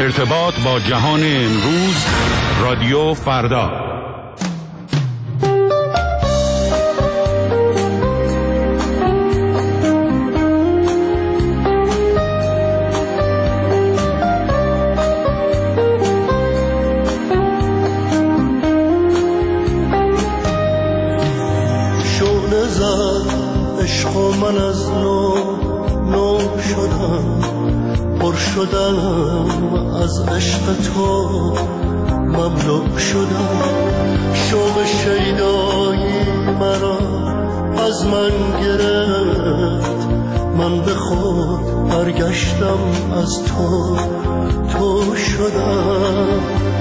ارتباط با جهان امروز، رادیو فردا. شعله زد عشق و من از نو شدم، پر شدم از عشق تو، مملو شدم. شوق شیدایی مرا از من گرفت، من به خود برگشتم از تو شدم.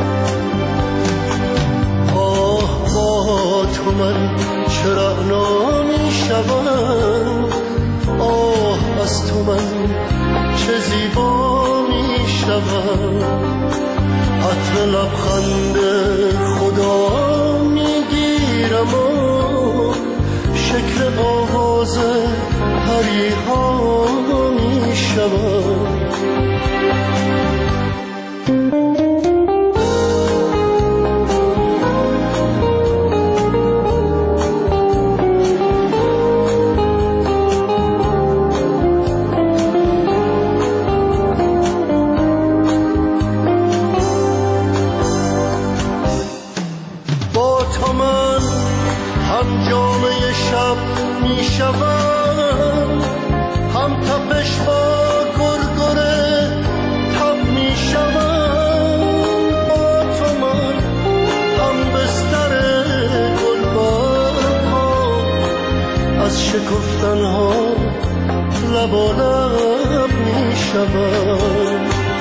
آه با تو من چرا نمی شدم، آه از تو من چه زیبا می شدم. عطر لبخند خدا می گیرم و شکل آواز پریها می شدم. هم تپش با گرگره تب می شوم. با تو من هم بستر گلبرها، از شکفتن ها لبالب می شوم.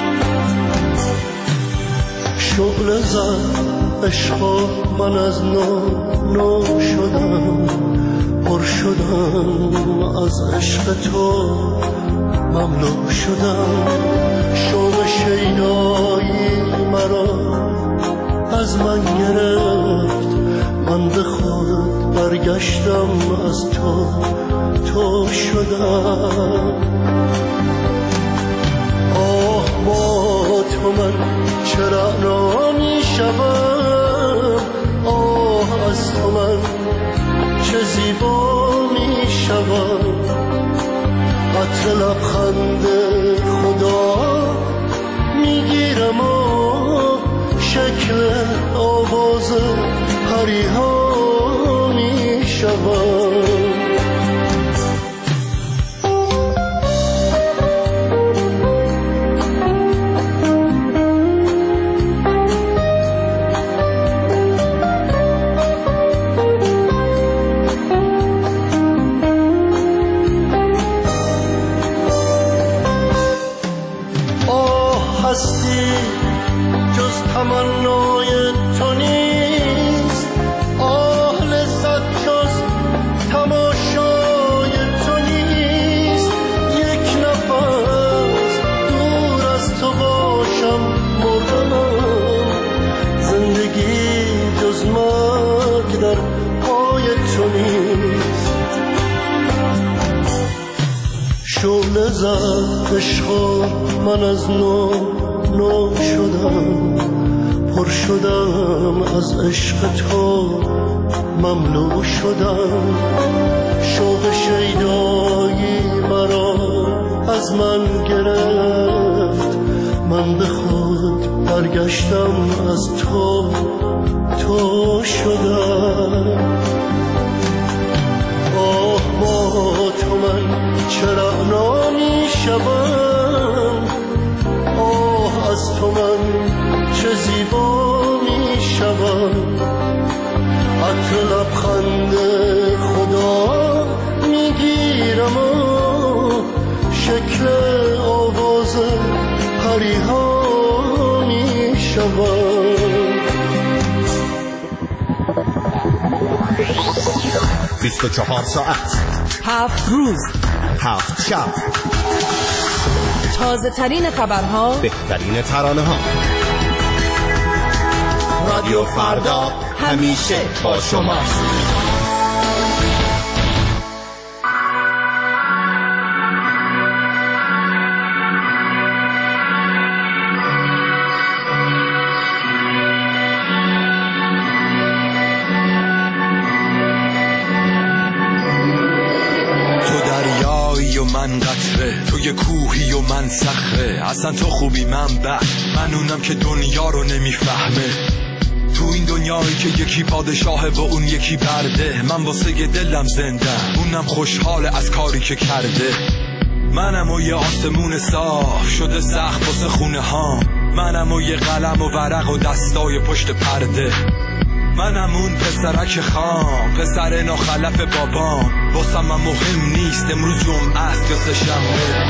شعله زد عشق من از نو شدم، پر شدم از عشق تو، مملو شدم. شوق شیدایی مرا از من گرفت، من به خود برگشتم از تو شدم. آه با تو من چرا نمی شدم، آه از تو من چه زیبا می شود. عطر لبخند خدا می گیرم و شکل آواز پریها می شود. جز تمنای تو نیست، آه لذت جز تماشای تو نیست. یک نفس دور از تو باشم مردم، زندگی جز مرگ در پای تو نیست. شعله زد عشق من از نو شدم، پر شدم از عشق تو، مملو شدم. شوق شیدایی مرا از من گرفت، من به خود برگشتم از تو شدم. آه با تو من چرا نمی شدم، آه از تو من چه زیبا می شدم. عطر لبخند خدا می گیرم و شکل آواز پریها می شدم. 24 ساعت، 7 روز، 7 شب، تازه ترین خبرها، بهترین ترانه ها. رادیو فردا همیشه با شماست. یه کوهی و من صخره، اصلا تو خوبی من بد، من اونم که دنیا رو نمیفهمه. تو این دنیایی که یکی پادشاهه و اون یکی برده، من واسه دلم زنده، اونم خوشحاله از کاری که کرده. منم و یه آسمون صاف شده سخت واسه خونه ها، منم و یه قلم و ورق و دستای پشت پرده. منم اون پسرک خام، پسر ناخلف بابام، واسم من مهم نیست امروز جمعه است یا سه‌شنبه.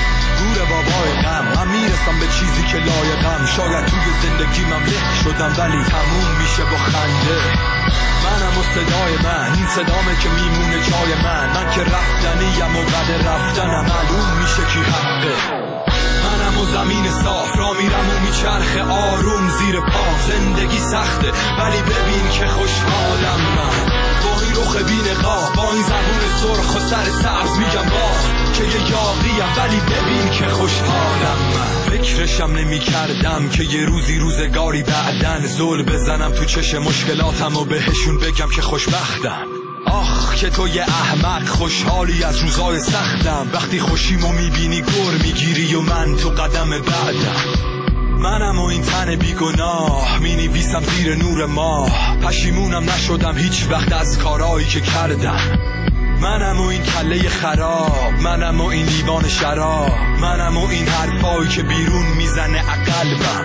گور بابای غم، من میرسم به چیزی که لایقم، شاید توی زندگی من له شدم ولی تموم میشه با خنده. منم و صدای من، این صدامه که میمونه جای من که رفتنیم و بعد رفتنم معلوم میشه کی حقه. منم و زمین صاف را میرم و میچرخه آروم زیر پام، زندگی سخته ولی ببین که خوشحالم من، با این رخ بی‌نقاب، با این زبون سرخ و سر سبز میگم باز که یه یاقیم ولی ببین که خوشحالم من. فکرشم نمی کردم که یه روزگاری بعدن زل بزنم تو چش مشکلاتم و بهشون بگم که خوشبختم. آخ که تو یه احمق خوشحالی از روزای سختم، وقتی خوشیمو میبینی گر میگیری و من تو قدم بعدم. منم و این تن بیگناه مینویسم زیر نور ماه، پشیمونم نشدم هیچ وقت از کارایی که کردم. منم و این کله خراب، منم و این لیوان شراب، منم و این حرفایی که بیرون میزنه قلبم.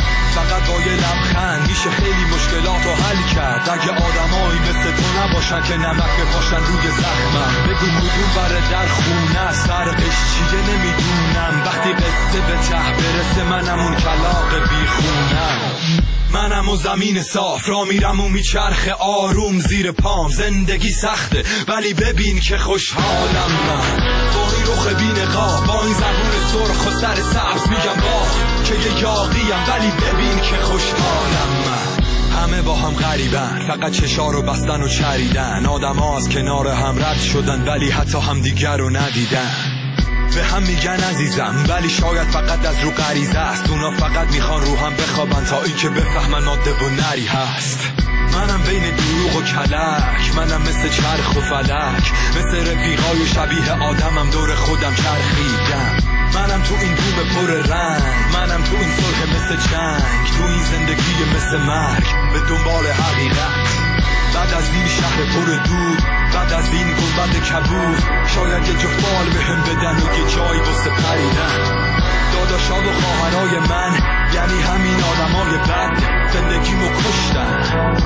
فقط با یه لبخند میشه خیلی مشکلاتو حل کرد، اگه آدمایی مثل تو نباشن که نمک بپاشن روی زخمم. بگو مدون بره در خونه است، فرقش چیه نمیدونم، وقتی قصه به ته برسه منم اون کلاغ بیخونم. منم و زمین صاف را میرم و میچرخه آروم زیر پام، زندگی سخته ولی ببین که خوشحالم من، با این رخ بی‌نقاب، با این زبون سرخ و سر سبز میگم باز که یه یاقیم ولی ببین که خوشحالم من. همه با هم غریبن، فقط چشا رو بستن و چریدن، آدم ها از کنار هم رد شدن ولی حتی هم دیگر رو ندیدن. به هم میگن عزیزم ولی شاید فقط از رو غریزه است، اونا فقط میخوان رو هم بخوابن تا این که بفهمن ماده و نری هست. منم بین دروغ و کلک، منم مثل چرخ و فلک، مثل رفیقای شبیه آدمم دور خودم چرخیدم. منم تو این دوم پر رنگ، منم تو این صلح مثل جنگ، تو این زندگی مثل مرگ به دنبال حقیقت. بعد از این شهر پر دود، بعد از این گنبد کبود، شاید یه جو فال بهم بدن و یه جایی واسه پریدن. داداشا و خواهرای من یعنی همین آدمای بد، زندگیمو کشتن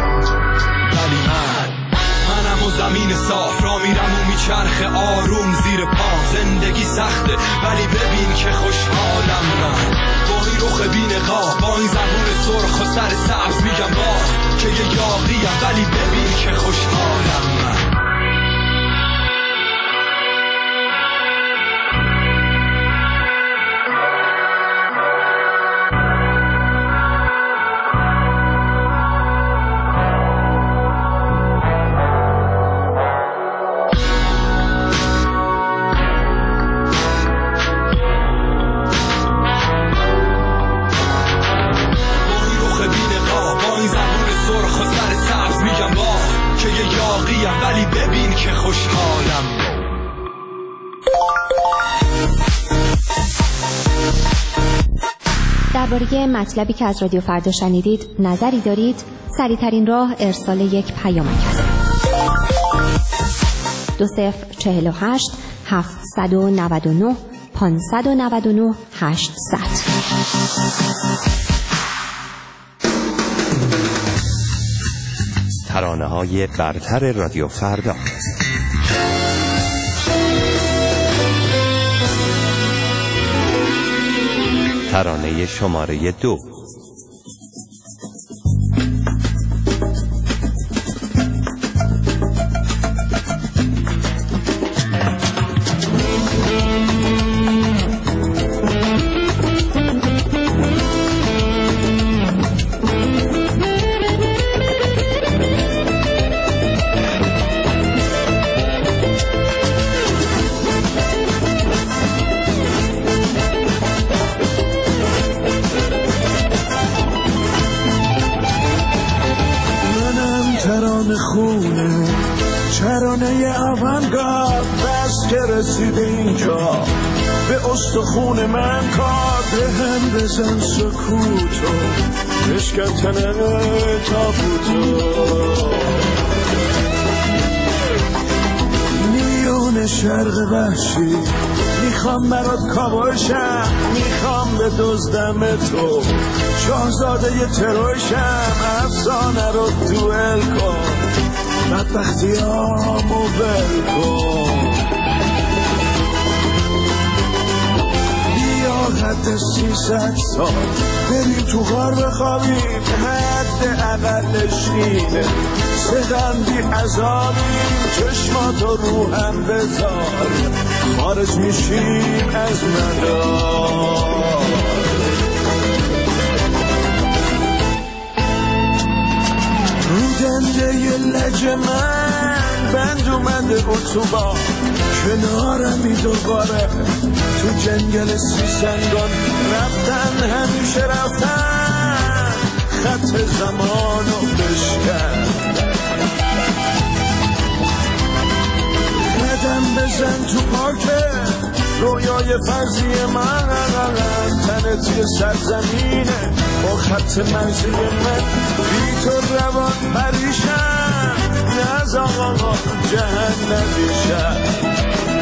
ولی منم و زمین صاف را میرم و میچرخه آروم زیر پام، زندگی سخته ولی ببین که خوشحالم من، با این رخ بی‌نقاب، با این زبون سرخ و سر سبز میگم باز که یه یاقیم ولی ببین که خوشحالم من. ولی ببین که خوشحالم. درباره مطلبی که از رادیو فردا شنیدید نظری دارید؟ سریع‌ترین راه ارسال یک پیامک است. 2048 799 599 800. ترانه‌های برتر رادیو فردا. ترانه شماره 2. ترانه اونگارد بس که رسید اینجا، به استخون من کار بهم بزن سکوتو بشکن تنه تابوتو میون شرق وحشی میخوام برات کابوشم میخوام به دزدم تو شاهزاده ی تروشم افسانه رو دوئل کن بدبختیامو ول کن بیا حد 300 سال بریم تو غار بخوابیم حد اقلش اینه سدن بی عذابیم چشماتو رو هم بذار خارج میشیم از مدار رو دنده ی لج من بند اومده اتوبان کنارمی دوباره تو جنگل 30 سنگان رفتن همیشه رفتن خط زمانو بشکن قدم بزن تو پارکه رویای فرضی من تنت یه سرزمینه با خط مرزی من بی تو روان پریشم نز آقا جهنمی شد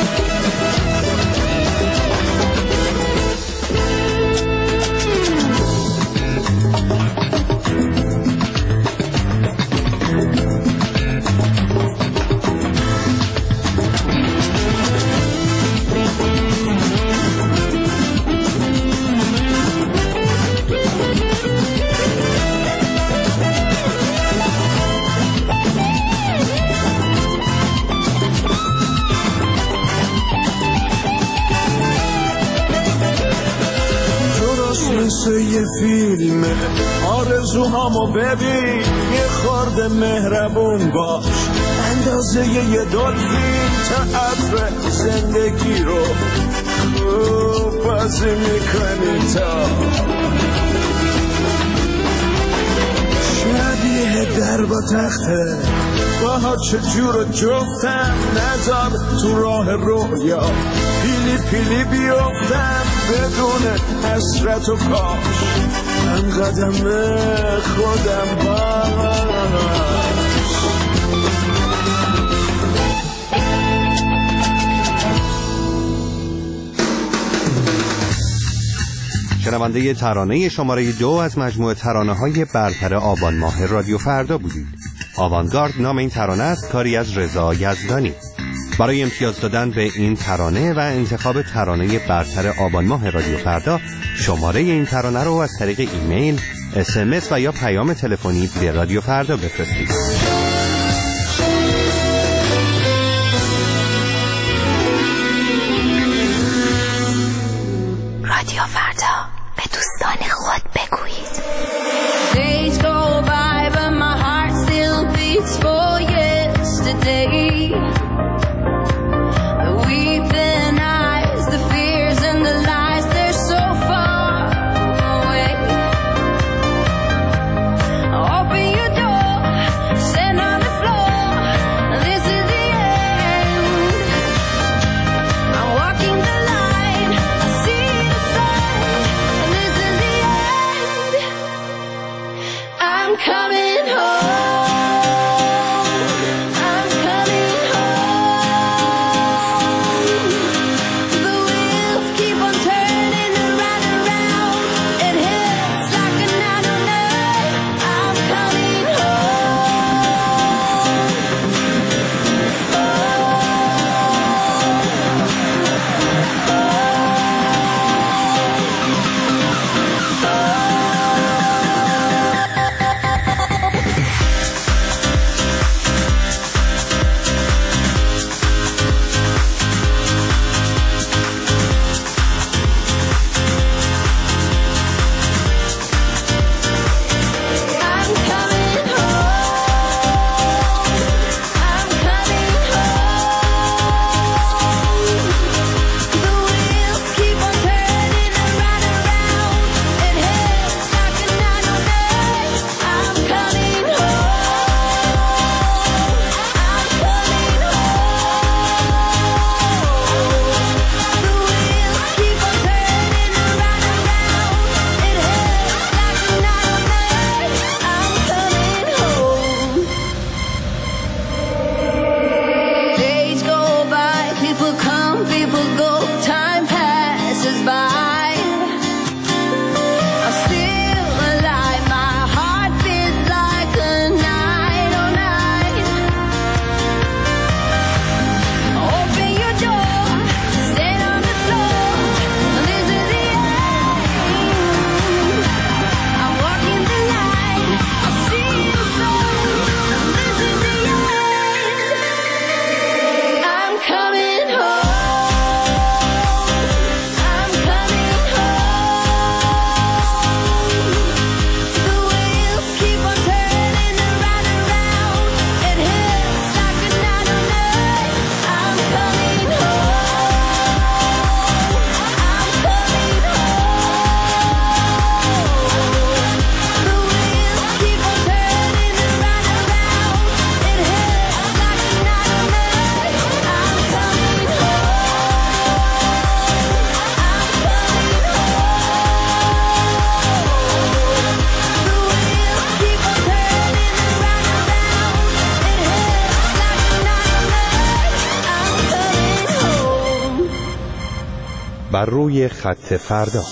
یه فیلمه آرزوهامو ببین یه خورده مهربون باش اندازه یه دلفین تئاتر زندگی رو خوب بازی میکنی تا شبیه در با تخته باها چجور جفتم نذار تو راه رویا پیلی پیلی بیفتم بدون حسرت و کاش من قدم خودم باش شنونده ترانه شماره 2 از مجموعه ترانه‌های برتر آبان ماه رادیو فردا بودید. آوانگارد نام این ترانه است، کاری از رضا یزدانی. برای امتیاز دادن به این ترانه و انتخاب ترانه برتر آبان ماه رادیو فردا شماره این ترانه رو از طریق ایمیل، SMS و یا پیام تلفنی به رادیو فردا بفرستید. رادیو فردا به دوستان خود بگویید. Days go by but my heart still beats for yesterday. The weeping eyes, the fears and the lies, they're so far away. Open your door, set بر روی خط فردا.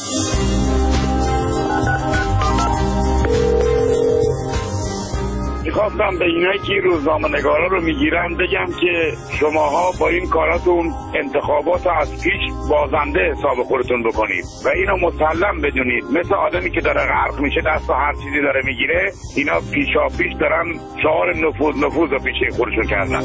میخواستم به اینایی که روزنامه‌نگارا رو میگیرن بگم که شماها با این کاراتون انتخابات رو از پیش بازنده حساب خودتون بکنید و اینو مسلم بدونید. مثل آدمی که داره غرق میشه دست و هر چیزی داره میگیره، اینا پیشاپیش دارن شعار نفوذ رو پیشه خودشون کردن.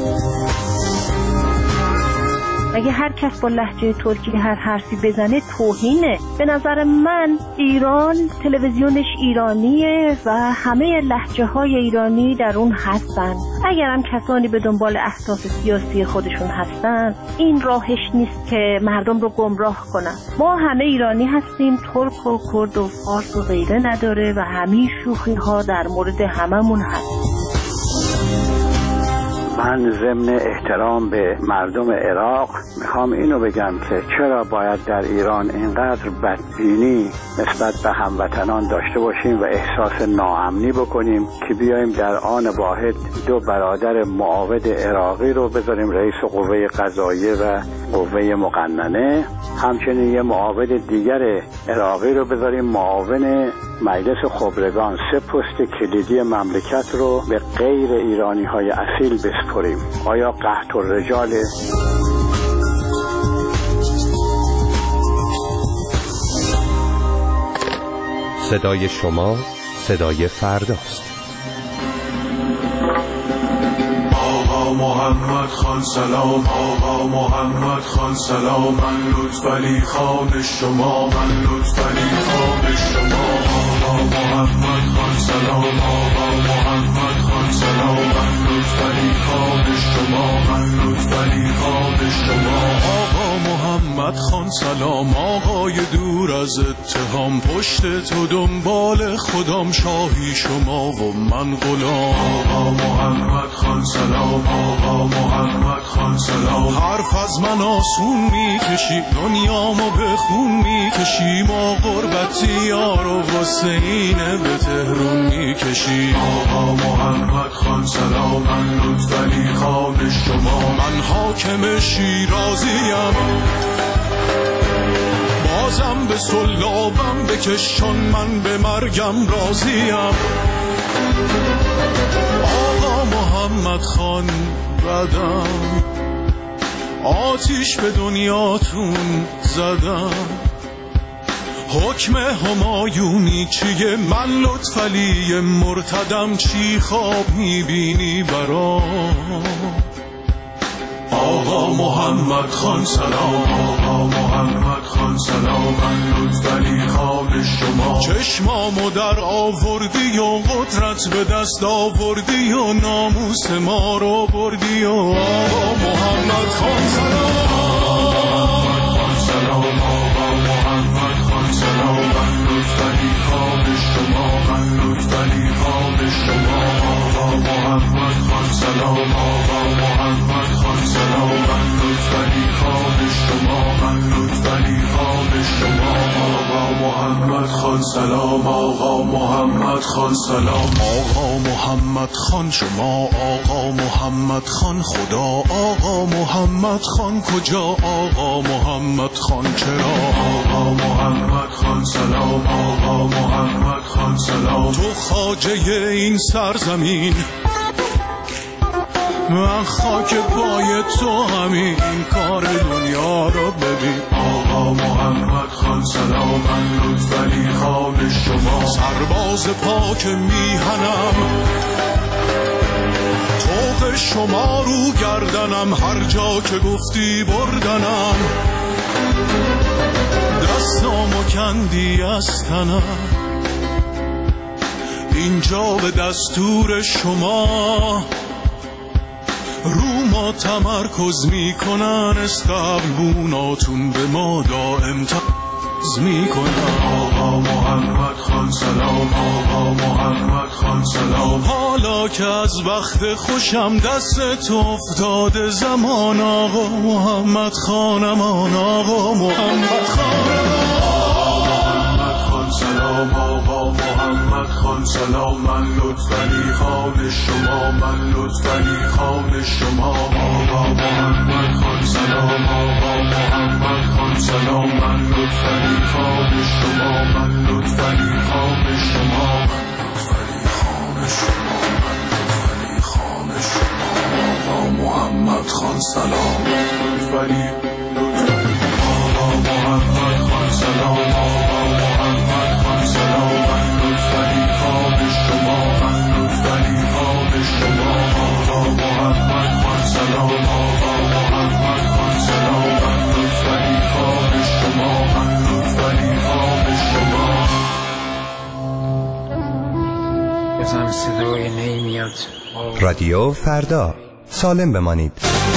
اگه هر کس با لهجه ترکی هر حرفی بزنه توهینه. به نظر من ایران تلویزیونش ایرانیه و همه لهجه های ایرانی در اون هستن. اگر هم کسانی به دنبال اهداف سیاسی خودشون هستن، این راهش نیست که مردم رو گمراه کنن. ما همه ایرانی هستیم، ترک و کرد و فارس و غیره نداره و همه شوخی ها در مورد هممون هست. من ضمن احترام به مردم عراق میخوام اینو بگم که چرا باید در ایران اینقدر بدبینی نسبت به هموطنان داشته باشیم و احساس ناامنی بکنیم که بیایم در آن واحد دو برادر معاود عراقی رو بذاریم رئیس قوه قضاییه و قوه مقننه، همچنین یه معاود دیگر عراقی رو بذاریم معاون مجلس خبرگان. سه پست کلیدی مملکت رو به غیر ایرانی های اصیل بسپریم. آیا قحط الرجال؟ صدای شما صدای فرداست. آقا محمد خان سلام، آقا محمد خان سلام، من لطفعلی خان شما، من لطفعلی خان شما. آقا محمد خان سلام، آقا محمد خان سلام، من لطفعلی خان شما، من لطفعلی خان شما. آقا محمد خان سلام، آقای دور از اتهام، پشت تو دنبال خودم، شاهی شما و من غلام. آقا محمد خان سلام، آقا محمد خان سلام، حرف از من آسون میکشی، دنیامو به خون میکشی، ما غربتی یار و حسینه به تهرون میکشی. آقا محمد خان سلام، من لطفعلی خان شما، من حاکم شیرازیم، بازم به سلابم بکشان، من به مرگم راضیم. آقا محمد خان بدم، آتیش به دنیاتون زدم، حکم همایونی چیه؟ من لطفعلی مرتدم، چی خواب میبینی برام؟ آقا محمد خان سلام، آقا محمد خان سلام، من لطفعلی خان شما، چشمامو در آوردی و قدرت به دست آوردی و ناموس ما رو بردی و آقا محمد خان سلام، آقا محمد خان سلام، آقا محمد خان سلام، من لطفعلی خان شما، من لطفعلی خان شما. آقا محمد خان سلام، آقا محمد خان سلام، من لطفعلی خان شما، من لطفعلی خان شما. آقا محمد خان سلام، آقا محمد خان سلام، آقا محمد خان شما، آقا محمد خان خدا، آقا محمد خان کجا، آقا محمد خان چرا؟ آقا محمد خان سلام، آقا محمد خان سلام، تو خواجه این سرزمین، من خاک پای تو همین کار دنیا رو ببین. آقا محمد خان سلام، من لطفعلی خان شما، سرباز پاک میهنم، طوق شما رو گردنم، هر جا که گفتی بردنم، دستامو کندی از تنم، اینجا به دستور شما رو ما تمرکز میکنن، استقلوناتون به ما دائم تمرکز میکنن. آقا محمد خان سلام، آقا محمد خان سلام، حالا که از وقت خوشم دست تو افتاده زمان، آقا محمد خانمان، آقا محمد خانمان، آقا محمد خان سلام، آقا محمد محمد خان سلام، من لطفعلی خان شما، من لطفعلی خان شما. آقا محمد خان سلام، آقا محمد خان سلام، من لطفعلی خان شما، من لطفعلی خان شما، لطفعلی خان شما، لطفعلی خان شما. آقا محمد خان سلام، لطفعلی آقا محمد خان سلام، آقا محمد خان سلام، من لطفعلی خان شما، من لطفعلی خان شما. آقا محمد خان سلام، آقا محمد خان سلام، من لطفعلی خان شما، من لطفعلی خان شما. بزن صدای نمیاد. رادیو فردا، سالم بمانید.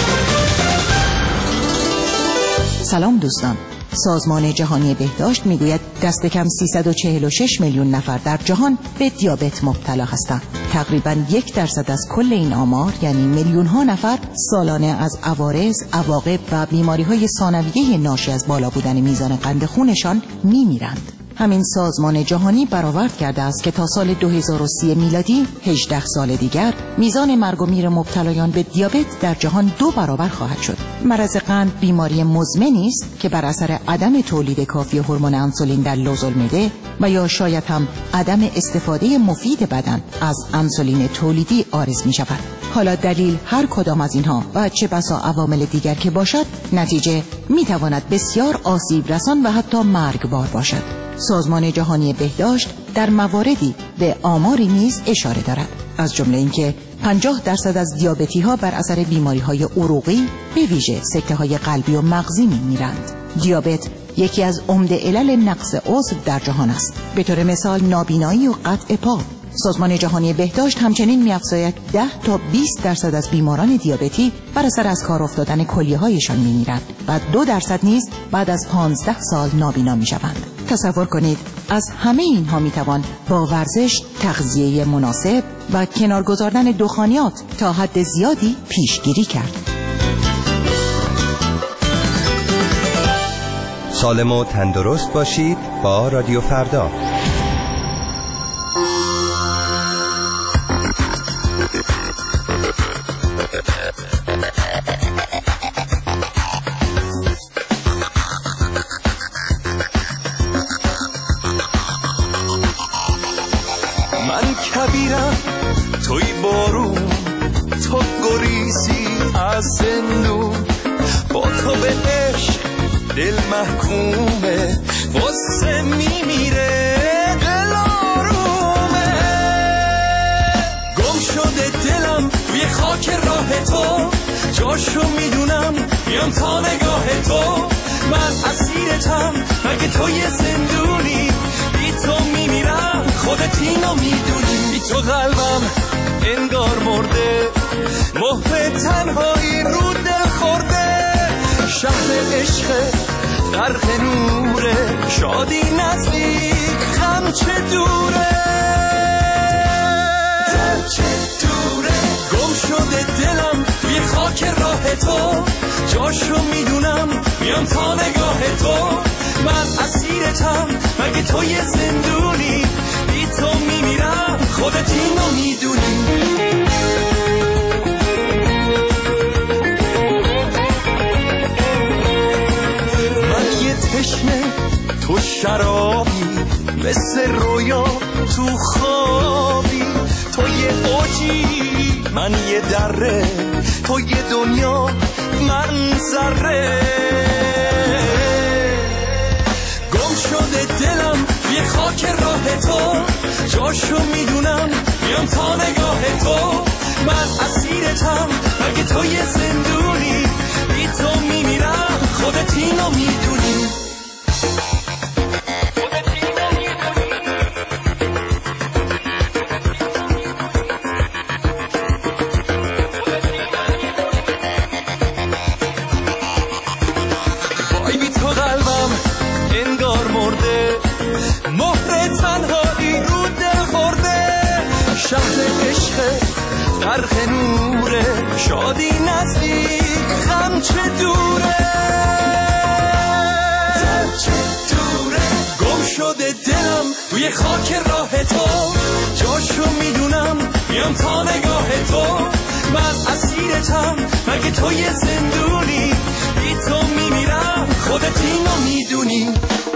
سلام دوستان. سازمان جهانی بهداشت میگوید دست کم 346 میلیون نفر در جهان به دیابت مبتلا هستند. تقریباً 1% از کل این آمار، یعنی میلیون ها نفر، سالانه از عوارض، عواقب و بیماری‌های ثانویه ناشی از بالا بودن میزان قند خونشان میمیرند. همین سازمان جهانی برآورد کرده است که تا سال 2030 میلادی 18 سال دیگر میزان مرگ و میر مبتلایان به دیابت در جهان 2 برابر خواهد شد. مرض قند بیماری مزمنی است که بر اثر عدم تولید کافی هورمون انسولین در لوزالمعده و یا شاید هم عدم استفاده مفید بدن از انسولین تولیدی عارض می شود. حالا دلیل هر کدام از اینها و چه بسا عوامل دیگر که باشد، نتیجه می تواند بسیار آسیب رسان و حتی مرگبار باشد. سازمان جهانی بهداشت در مواردی به آماری نیز اشاره دارد، از جمله اینکه 50% از دیابتی ها بر اثر بیماری های عروقی، به ویژه سکته های قلبی و مغزی میمیرند. دیابت یکی از عمده علل نقص عضو در جهان است. به طور مثال نابینایی و قطع پا. سازمان جهانی بهداشت همچنین می‌افزاید 10 تا 20% از بیماران دیابتی بر اثر از کار افتادن کلیه‌هایشان می‌میرند و 2% نیز بعد از 15 سال نابینا می‌شوند. تصور کنید از همه اینها می‌توان با ورزش، تغذیه مناسب و کنار گذاردن دخانیات تا حد زیادی پیشگیری کرد. سالم و تندرست باشید با رادیو فردا. من کبیرم توی بارون، تو گریزی از زندون، با تو به عشق دل محکومه، واسه میمیره دل آرومه. گم شده دلم توی خاک راه تو، جاشو میدونم میام تا نگاه تو. من اسیرتم مگه تو یه زندونی، بی تو میمیرم خودت اینو میدونی. بی تو قلبم انگار مرده، مهر تنهایی رو دل خورده. شهر عشق غرق نوره، شادی نزدیک غم چه دوره، چه دوره. گم شده دلم توی خاک راه تو، جاشو میدونم میام تا نگاه تو. من اسیرتم مگه تو یه زندونی، بی تو میمیرم خودت اینو میدونی. تشنه تو شرابی، مثل رویا تو خوابی. تو یه اوجی من یه دره، تو یه دنیا من ذره. گم شده دلم یه خاک راه تو، جاشو میدونم میام تا نگاه تو. من اسیرتم مگه تو یه زندونی، بی تو میمیرم خودت اینو میدونی. وای بی تو قلبم انگار مرده، مهر تنهایی رو دل خورده. شهر عشق غرق نوره، شادی نزدیک غم چه دوره، چه دوره. گم شده دلم توی خاک راه تو، جاشو میدونم میام تا نگاه تو. من اسیرتم مگه تو یه زندونی، بی تو میمیرم خودت اینو میدونی.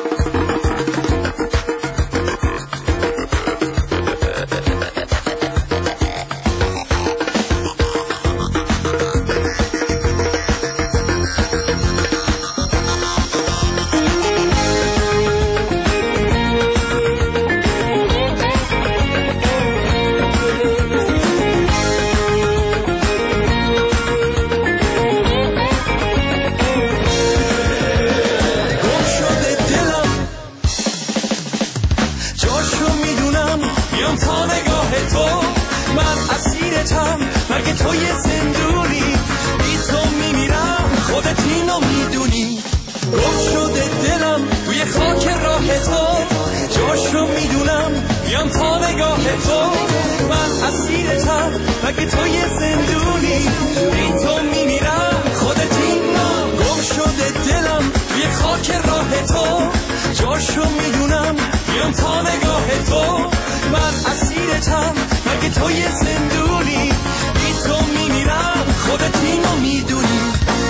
مگه تو یه زندونی، بی تو میمیرم خودت اینو میدونی. گم شده دلم توی خاک راه تو، جاشو میدونم بیام تا نگاه تو. من اسیرتم مگه تو یه زندونی، بی تو میمیرم خودت اینو. گم شده دلم توی خاک راه تو، جاشو میدونم بیام تا نگاه تو. من اسیرتم مگه تو یه زندونی، بی تو میمیرم خودت اینو میدونی.